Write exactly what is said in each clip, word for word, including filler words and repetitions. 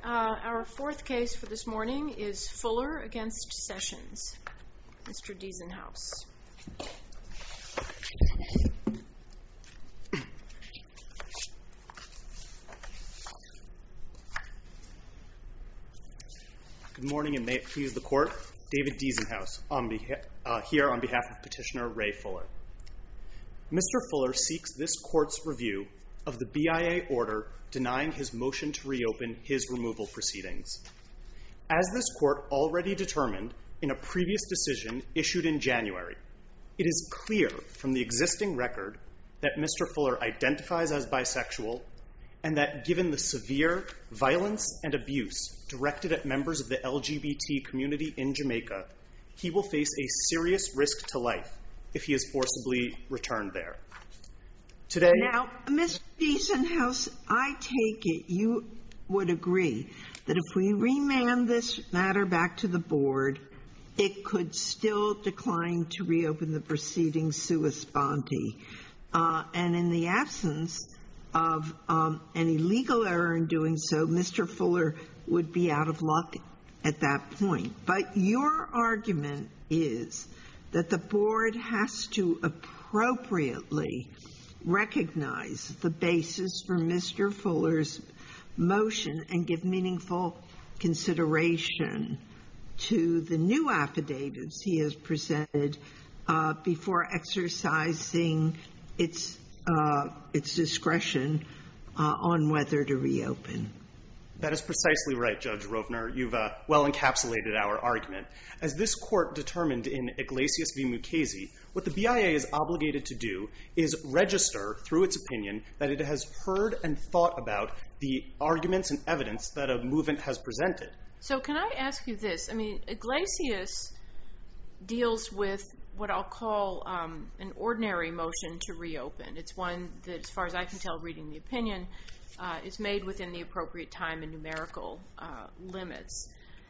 Uh, our fourth case for this morning is Fuller against Sessions. Mister Diesenhaus. Good morning, and may it please the Court. David Diesenhaus, on beha- uh, here on behalf of Petitioner Ray Fuller. Mister Fuller seeks this Court's review of the B I A order denying his motion to reopen his removal proceedings. As this Court already determined in a previous decision issued in January, it is clear from the existing record that Mister Fuller identifies as bisexual and that given the severe violence and abuse directed at members of the L G B T community in Jamaica, he will face a serious risk to life if he is forcibly returned there. Today... Now, Mister Diesenhaus, I take it you would agree that if we remand this matter back to the Board, it could still decline to reopen the proceedings sua sponte. Uh, and in the absence of um, any legal error in doing so, Mister Fuller would be out of luck at that point. But your argument is that the Board has to appropriately recognize the basis for Mister Fuller's motion and give meaningful consideration to the new affidavits he has presented uh, before exercising its uh, its discretion uh, on whether to reopen. That is precisely right, Judge Rovner. You've uh, well encapsulated our argument. As this Court determined in Iglesias v. Mukasey, what the B I A is obligated to do is register, through its opinion, that it has heard and thought about the arguments and evidence that a movement has presented. So can I ask you this? I mean, Iglesias deals with what I'll call um, an ordinary motion to reopen. It's one that, as far as I can tell reading the opinion, uh, is made within the appropriate time and numerical uh, limits.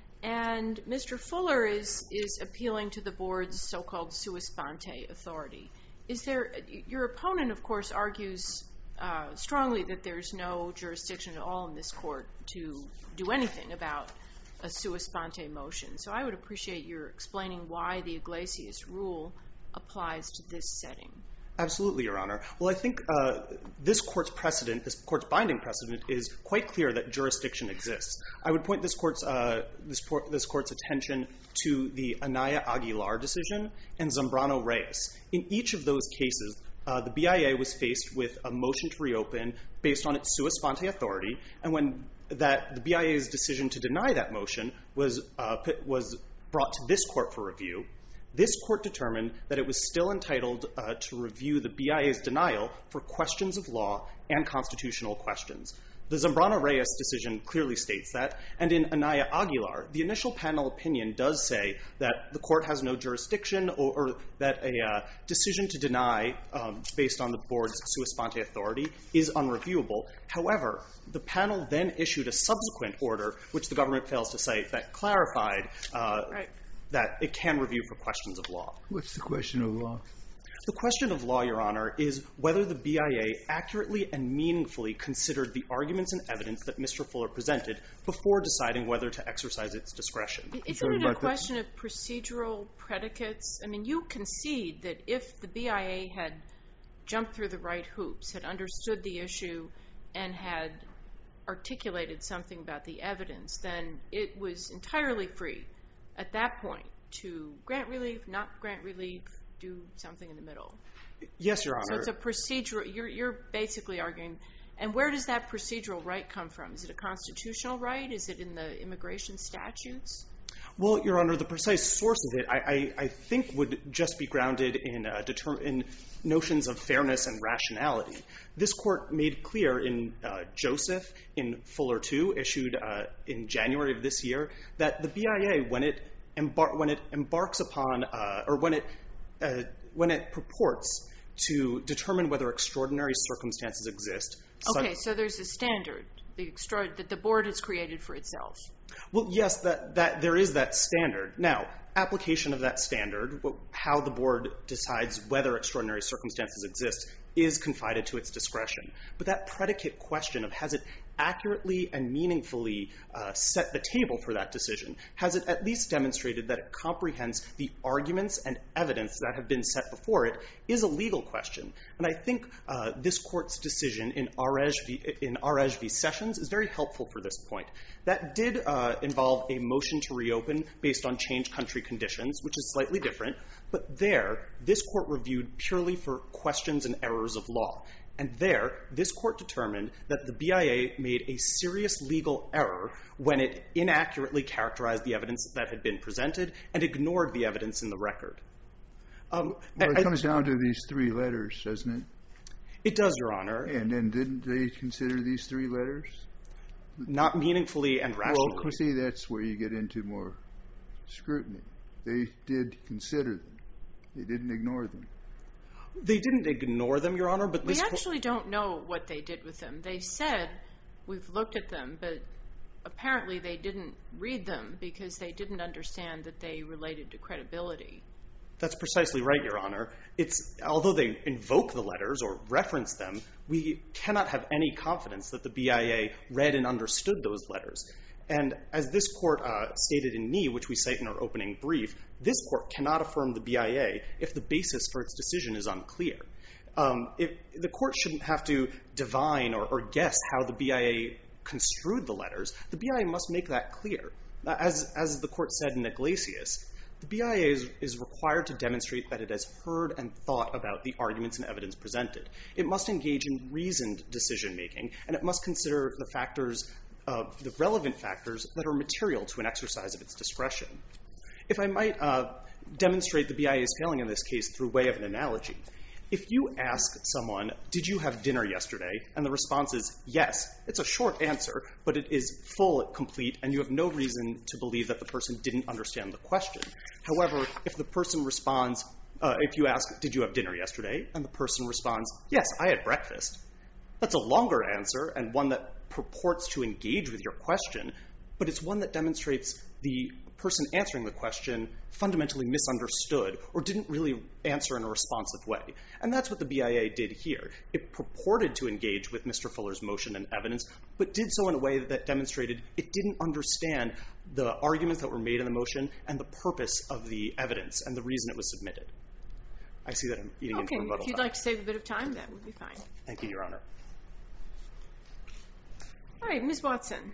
And Mister Fuller is, is appealing to the Board's so-called sua sponte authority. Is there, your opponent, of course, argues uh, strongly that there's no jurisdiction at all in this Court to do anything about a sua sponte motion. So I would appreciate your explaining why the Iglesias rule applies to this setting. Absolutely, Your Honor. Well, I think uh, this Court's precedent, this Court's binding precedent, is quite clear that jurisdiction exists. I would point this Court's, uh, this, this Court's attention to the Anaya Aguilar decision and Zambrano Reyes. In each of those cases, uh, the B I A was faced with a motion to reopen based on its sua sponte authority, and when that the B I A's decision to deny that motion was uh, was brought to this Court for review, this Court determined that it was still entitled uh, to review the B I A's denial for questions of law and constitutional questions. The Zambrano Reyes decision clearly states that, and in Anaya Aguilar, the initial panel opinion does say that the Court has no jurisdiction or, or that a uh, decision to deny um, based on the Board's sua sponte authority is unreviewable. However, the panel then issued a subsequent order, which the government fails to cite, that clarified uh, right. that it can review for questions of law. What's the question of law? The question of law, Your Honor, is whether the B I A accurately and meaningfully considered the arguments and evidence that Mister Fuller presented before deciding whether to exercise its discretion. Isn't it a question of procedural predicates? I mean, you concede that if the B I A had jumped through the right hoops, had understood the issue, and had articulated something about the evidence, then it was entirely free at that point to grant relief, not grant relief, do something in the middle. Yes, Your Honor. So it's a procedural, you're, you're basically arguing, and where does that procedural right come from? Is it a constitutional right? Is it in the immigration statutes? Well, Your Honor, the precise source of it, I, I, I think, would just be grounded in, uh, deter- in notions of fairness and rationality. This Court made clear in uh, Joseph, in Fuller two, issued uh, in January of this year, that the B I A, when it, embar- when it embarks upon, uh, or when it Uh, when it purports to determine whether extraordinary circumstances exist. Okay, so there's a standard the extra- that the Board has created for itself. Well, yes, that, that there is that standard. Now, application of that standard, how the Board decides whether extraordinary circumstances exist, is confided to its discretion. But that predicate question of has it accurately and meaningfully uh, set the table for that decision? Has it at least demonstrated that it comprehends the arguments and evidence that have been set before it is a legal question? And I think uh, this court's decision in Arej v. in Arej v. Sessions is very helpful for this point. That did uh, involve a motion to reopen based on changed country conditions, which is slightly different. But there, this court reviewed purely for questions and errors of law. And there, this court determined that the B I A made a serious legal error when it inaccurately characterized the evidence that had been presented and ignored the evidence in the record. Um, well, it I, comes down to these three letters, doesn't it? It does, Your Honor. And then didn't they consider these three letters? Not meaningfully and rationally. Well, see, that's where you get into more scrutiny. They did consider them. They didn't ignore them. They didn't ignore them, Your Honor, but we this actually don't know what they did with them. They said, we've looked at them, but apparently they didn't read them because they didn't understand that they related to credibility. That's precisely right, Your Honor. It's, although they invoke the letters or reference them, we cannot have any confidence that the B I A read and understood those letters. And as this court uh, stated in Nee, which we cite in our opening brief, this court cannot affirm the B I A if the basis for its decision is unclear. Um, if, the court shouldn't have to divine or, or guess how the B I A construed the letters. The B I A must make that clear. As, as the court said in Iglesias, the B I A is, is required to demonstrate that it has heard and thought about the arguments and evidence presented. It must engage in reasoned decision-making, and it must consider the factors, uh, the relevant factors that are material to an exercise of its discretion. If I might uh, demonstrate the B I A's failing in this case through way of an analogy, if you ask someone, did you have dinner yesterday? And the response is yes. It's a short answer, but it is full, complete, and you have no reason to believe that the person didn't understand the question. However, if the person responds, uh, if you ask, did you have dinner yesterday? And the person responds, yes, I had breakfast. That's a longer answer and one that purports to engage with your question, but it's one that demonstrates the person answering the question fundamentally misunderstood or didn't really answer in a responsive way. And that's what the B I A did here. It purported to engage with Mister Fuller's motion and evidence, but did so in a way that demonstrated it didn't understand the arguments that were made in the motion and the purpose of the evidence and the reason it was submitted. I see that I'm eating okay, into rebuttal if you'd time. like to save a bit of time, that would be fine. Thank you, Your Honor. All right, Miz Watson.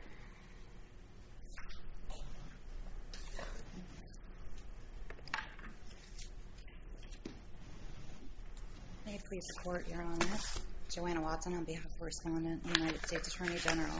May it please the Court, Your Honor. Joanna Watson on behalf of the Respondent, the United States Attorney General.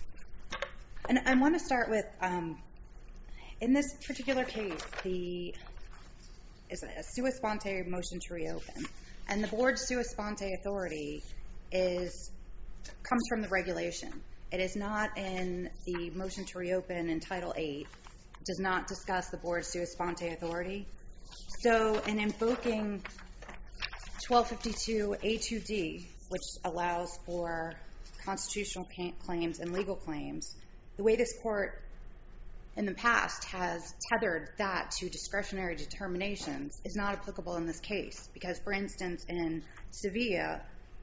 And I want to start with, um, in this particular case, the is a sua sponte motion to reopen. And the Board's sua sponte authority is comes from the regulation. It is not in the motion to reopen in Title eight. It does not discuss the Board's sua sponte authority. So in invoking twelve fifty-two A two D, which allows for constitutional claims and legal claims, the way this Court in the past has tethered that to discretionary determinations is not applicable in this case. Because, for instance, in Sevilla,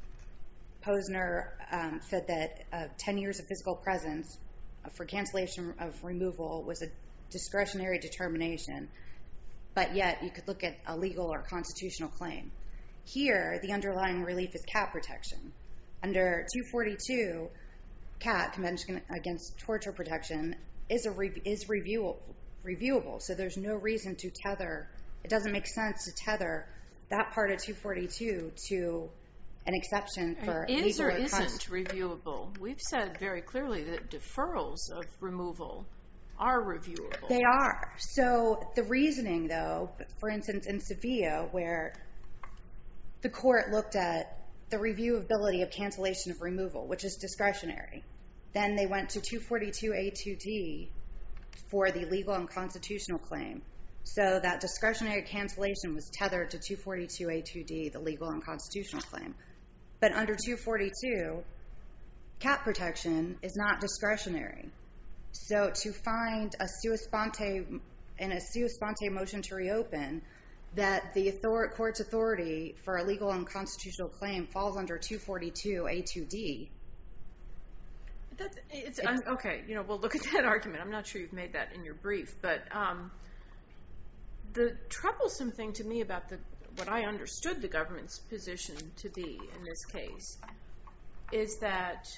Posner um, said that uh, ten years of physical presence for cancellation of removal was a discretionary determination, but yet you could look at a legal or constitutional claim. Here, the underlying relief is cat protection. Under two forty-two, CAT, Convention Against Torture Protection, is a re- is reviewable, reviewable. So there's no reason to tether. It doesn't make sense to tether that part of two forty-two to an exception for It is legal or or isn't const- reviewable. We've said very clearly that deferrals of removal are reviewable. They are. So the reasoning, though, for instance, in Sevilla, where the Court looked at the reviewability of cancellation of removal, which is discretionary. Then they went to two forty-two A two D for the legal and constitutional claim. So that discretionary cancellation was tethered to two forty-two A two D, the legal and constitutional claim. But under two forty-two, cat protection is not discretionary. So to find a sua sponte, in a sua sponte motion to reopen, that the author- court's authority for a legal and constitutional claim falls under two forty-two A two D. That's, it's, it's okay. You know, we'll look at that argument. I'm not sure you've made that in your brief, but um, the troublesome thing to me about the what I understood the government's position to be in this case is that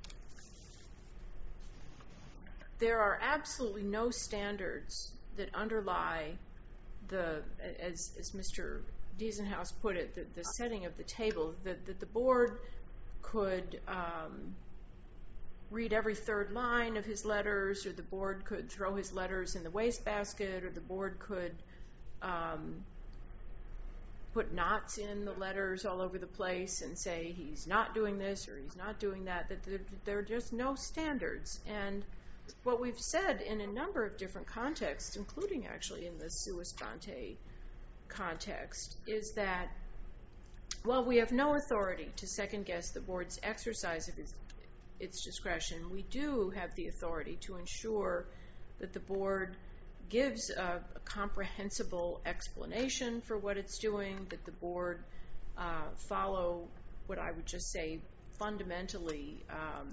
there are absolutely no standards that underlie the, as, as Mister Diesenhaus put it, the, the setting of the table, that, that the board could um, read every third line of his letters, or the board could throw his letters in the wastebasket, or the board could um, put knots in the letters all over the place and say he's not doing this or he's not doing that, that there, there are just no standards. And what we've said in a number of different contexts, including actually in the sua sponte context, is that while we have no authority to second guess the board's exercise of its, its discretion, we do have the authority to ensure that the board gives a, a comprehensible explanation for what it's doing, that the board uh, follow what I would just say fundamentally um,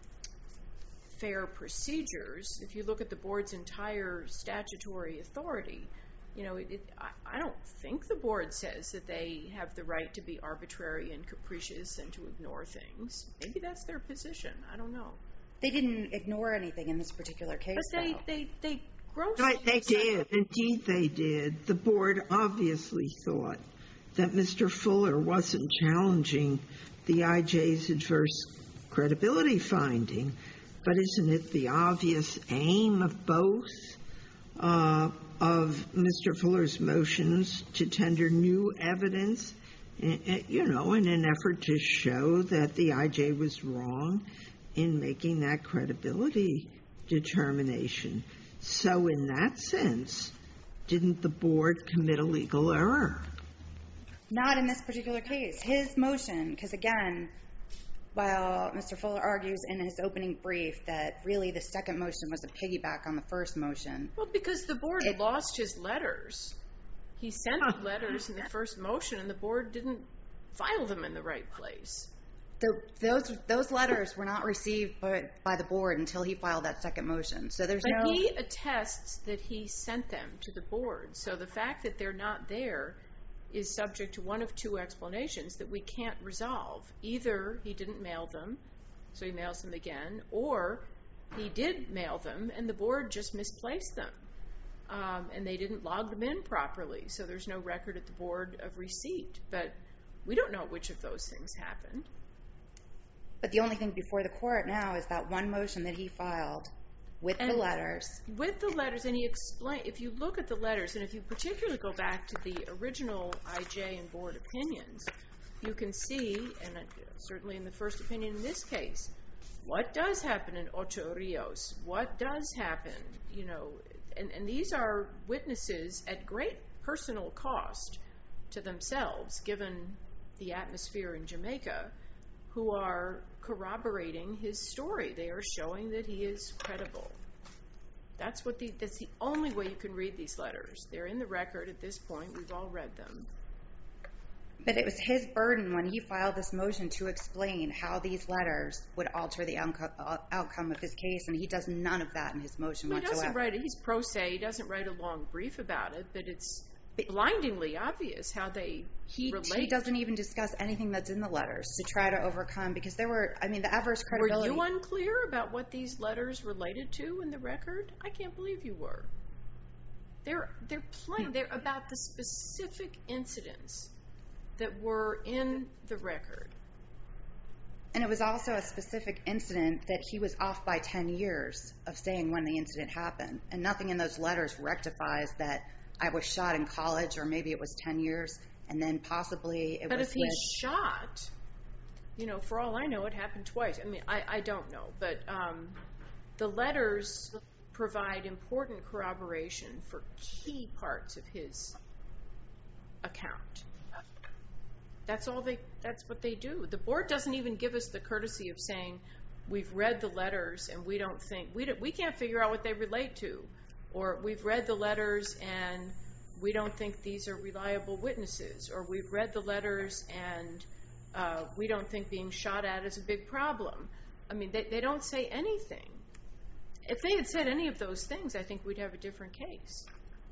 fair procedures. If you look at the board's entire statutory authority, you know, it, it, I, I don't think the board says that they have the right to be arbitrary and capricious and to ignore things. Maybe that's their position. I don't know. They didn't ignore anything in this particular case, But they, though. they, they grossly... Right, they did. Indeed, they did. The board obviously thought that Mister Fuller wasn't challenging the I J's adverse credibility finding, but isn't it the obvious aim of both uh, of Mister Fuller's motions to tender new evidence, you know, in an effort to show that the I J was wrong in making that credibility determination? So in that sense, didn't the board commit a legal error? Not in this particular case. His motion, because again, while Mister Fuller argues in his opening brief that really the second motion was a piggyback on the first motion. Well, because the board It- lost his letters. He sent letters in the first motion, and the board didn't file them in the right place. The, those those letters were not received by, by the board until he filed that second motion. So there's But no... he attests that he sent them to the board. So the fact that they're not there is subject to one of two explanations that we can't resolve. Either he didn't mail them, so he mails them again, or he did mail them and the board just misplaced them. Um, and they didn't log them in properly, so there's no record at the board of receipt. But we don't know which of those things happened. But the only thing before the court now is that one motion that he filed with And the letters. With the letters, and he explain. If you look at the letters, and if you particularly go back to the original I J and board opinions, you can see, and certainly in the first opinion in this case, what does happen in Ocho Rios? What does happen? You know, and, and these are witnesses at great personal cost to themselves, given the atmosphere in Jamaica, who are corroborating his story. They are showing that he is credible. That's what the that's the only way you can read these letters. They're in the record at this point. We've all read them. But it was his burden when he filed this motion to explain how these letters would alter the outco- uh, outcome of his case, and he does none of that in his motion Well, he whatsoever. doesn't write it. He's pro se. He doesn't write a long brief about it, but it's blindingly obvious how they He, relate. he doesn't even discuss anything that's in the letters to try to overcome, because there were, I mean, the adverse credibility. Were you unclear about what these letters related to in the record? I can't believe you were. They're they're plain. They're about the specific incidents that were in the record. And it was also a specific incident that he was off by ten years of saying when the incident happened. And nothing in those letters rectifies that I was shot in college, or maybe it was ten years, and then possibly it But was if he's with... shot, you know, for all I know, it happened twice. I mean, I, I don't know. But um, the letters provide important corroboration for key parts of his account. That's all they, that's what they do. The board doesn't even give us the courtesy of saying, we've read the letters and we don't think, we don't, we can't figure out what they relate to. Or we've read the letters and we don't think these are reliable witnesses. Or we've read the letters and uh, we don't think being shot at is a big problem. I mean, they, they don't say anything. If they had said any of those things, I think we'd have a different case.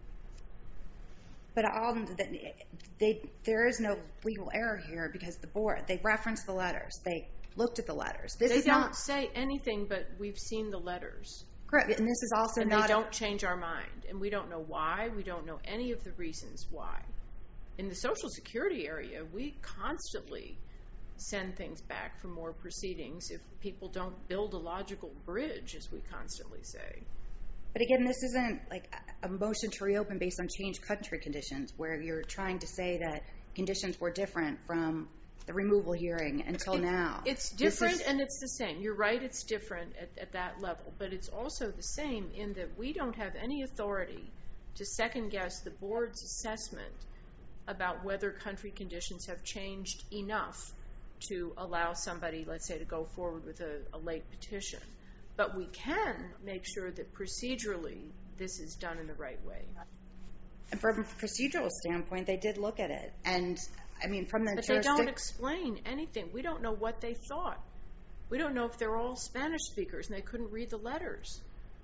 But all they, they, there is no legal error here because the board, they referenced the letters. They looked at the letters. This they is don't not, say anything, but we've seen the letters. correct. And this is also and not. they don't change our mind. And we don't know why. We don't know any of the reasons why. In the Social Security area, we constantly send things back for more proceedings if people don't build a logical bridge, as we constantly say. But again, this isn't like a motion to reopen based on changed country conditions where you're trying to say that conditions were different from the removal hearing until it, now. It's different is, and it's the same. You're right, it's different at, at that level. But it's also the same in that we don't have any authority to second guess the board's assessment about whether country conditions have changed enough to allow somebody, let's say, to go forward with a, a late petition. But we can make sure that procedurally this is done in the right way. And from a procedural standpoint, they did look at it. And, I mean, from the But they don't explain anything. We don't know what they thought. We don't know if they're all Spanish speakers and they couldn't read the letters.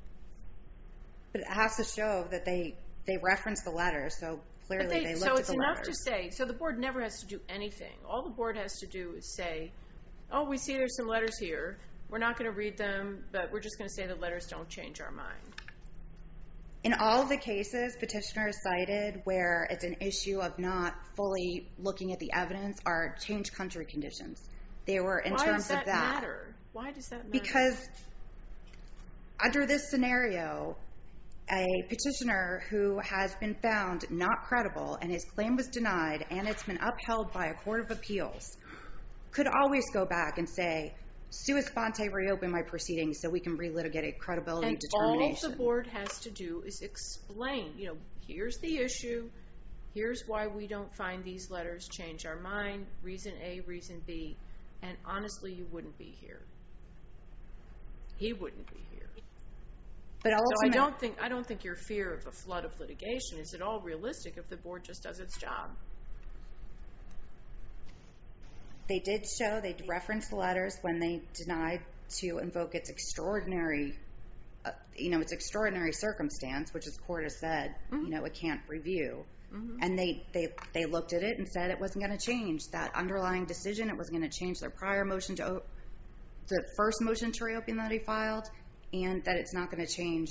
But it has to show that they, they referenced the letters, so clearly they, they looked so at it's the enough letters. to say, so the board never has to do anything. All the board has to do is say, oh, we see there's some letters here. We're not going to read them, but we're just going to say the letters don't change our mind. In all of the cases petitioners cited where it's an issue of not fully looking at the evidence are changed country conditions. They were in Why terms does that of that. matter? Why does that matter? Because under this scenario, a petitioner who has been found not credible and his claim was denied and it's been upheld by a court of appeals could always go back and say, sua sponte, reopen my proceedings so we can relitigate a credibility and determination. all the board has to do is explain, you know, here's the issue, here's why we don't find these letters change our mind, reason A, reason B, and honestly, you wouldn't be here. He wouldn't be here. But so I ultimately, don't think I don't think your fear of a flood of litigation is at all realistic if the board just does its job. they did show, they referenced the letters when they denied to invoke its extraordinary, uh, you know, its extraordinary circumstance, which the court has said, mm-hmm. you know, it can't review. Mm-hmm. And they, they, they looked at it and said it wasn't going to change that underlying decision. It wasn't going to change their prior motion to, the first motion to reopen that he filed, and that it's not going to change.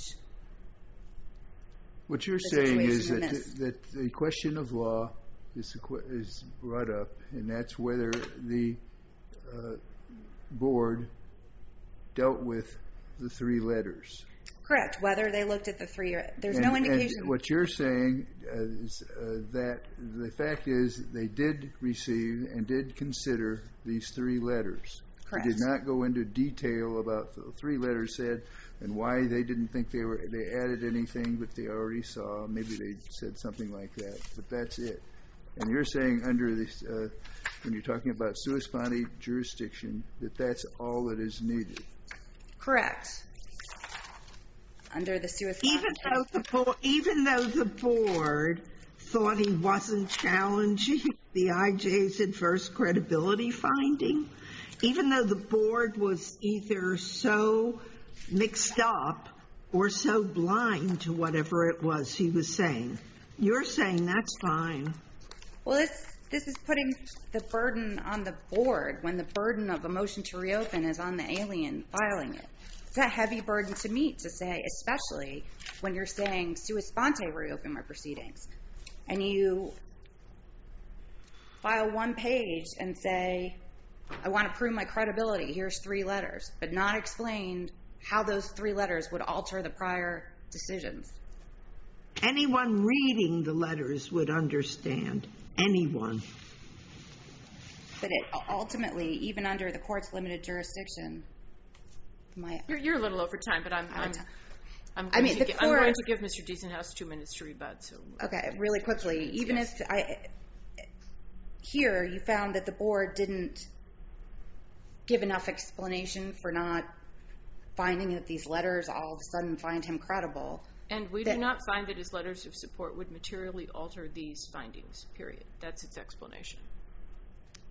What you're saying is that the, that the question of law is, is brought up, and that's whether the uh, board dealt with the three letters. Correct. Whether they looked at the three, there's and, no indication. And what you're saying uh, is uh, that the fact is they did receive and did consider these three letters. Correct. They did not go into detail about the three letters said and why they didn't think they were they added anything, but they already saw. Maybe they said something like that, but that's it. And you're saying under this, uh, when you're talking about sua sponte jurisdiction, that that's all that is needed. Correct. Under the sua sponte. Even though the board, even though the board thought he wasn't challenging the I J's adverse credibility finding, even though the board was either so mixed up or so blind to whatever it was he was saying, you're saying that's fine. Well, this this is putting the burden on the board when the burden of a motion to reopen is on the alien filing it. It's a heavy burden to meet to say, especially when you're saying sua sponte reopen my proceedings, and you file one page and say, I want to prove my credibility, here's three letters, but not explain how those three letters would alter the prior decisions. Anyone reading the letters would understand. Anyone. But it ultimately, even under the court's limited jurisdiction, my you're, you're a little over time, but I'm I'm, I'm, going, I mean, to the gi- court, I'm going to give Mister Diesenhaus two minutes to rebut. So okay, really quickly, even yes. if I here you found that the board didn't give enough explanation for not finding that these letters all of a sudden find him credible. And we that, do not find that his letters of support would materially alter these findings, period. That's its explanation.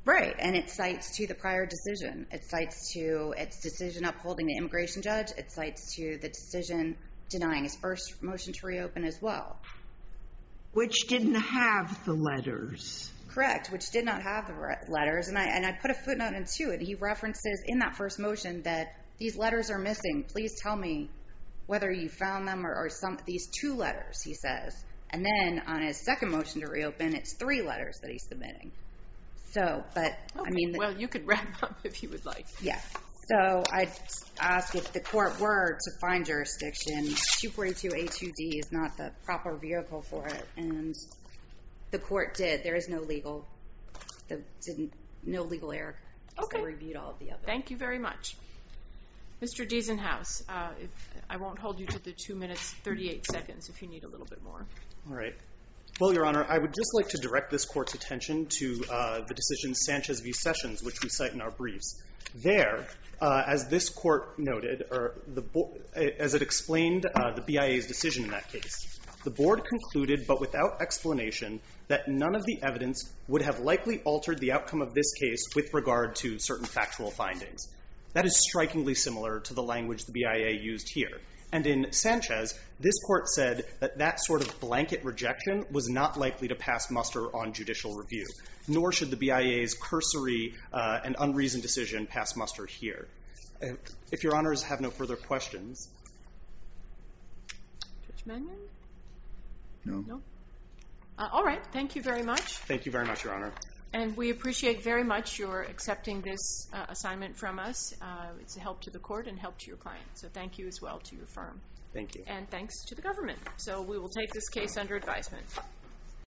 Right, and it cites to the prior decision. It cites to its decision upholding the immigration judge. It cites to the decision denying his first motion to reopen as well. Which didn't have the letters. Correct, which did not have the re- letters. And I, and I put a footnote into it. He references in that first motion that these letters are missing. Please tell me whether you found them or, or some these two letters, he says. And then on his second motion to reopen, it's three letters that he's submitting. So, but, Okay. I mean... Well, you could wrap up if you would like. Yeah. So I'd ask if the court were to find jurisdiction, two forty-two A two D is not the proper vehicle for it. And the court did. There is no legal, the, didn't, no legal error. Okay. They reviewed all of the other. Thank you very much. Mister Diesenhaus, uh, if, I won't hold you to the two minutes, thirty-eight seconds if you need a little bit more. All right. Well, Your Honor, I would just like to direct this court's attention to uh, the decision Sanchez v. Sessions, which we cite in our briefs. There, uh, as this court noted, or the bo- as it explained uh, the B I A's decision in that case, the board concluded, but without explanation, that none of the evidence would have likely altered the outcome of this case with regard to certain factual findings. That is strikingly similar to the language the B I A used here. And in Sanchez, this court said that that sort of blanket rejection was not likely to pass muster on judicial review, nor should the B I A's cursory uh, and unreasoned decision pass muster here. Uh, if Your Honors have no further questions. Judge Mannion? No. No? Uh, all right. Thank you very much. Thank you very much, Your Honor. And we appreciate very much your accepting this uh, assignment from us. Uh, it's a help to the court and help to your client. So thank you as well to your firm. Thank you. And thanks to the government. So we will take this case under advisement.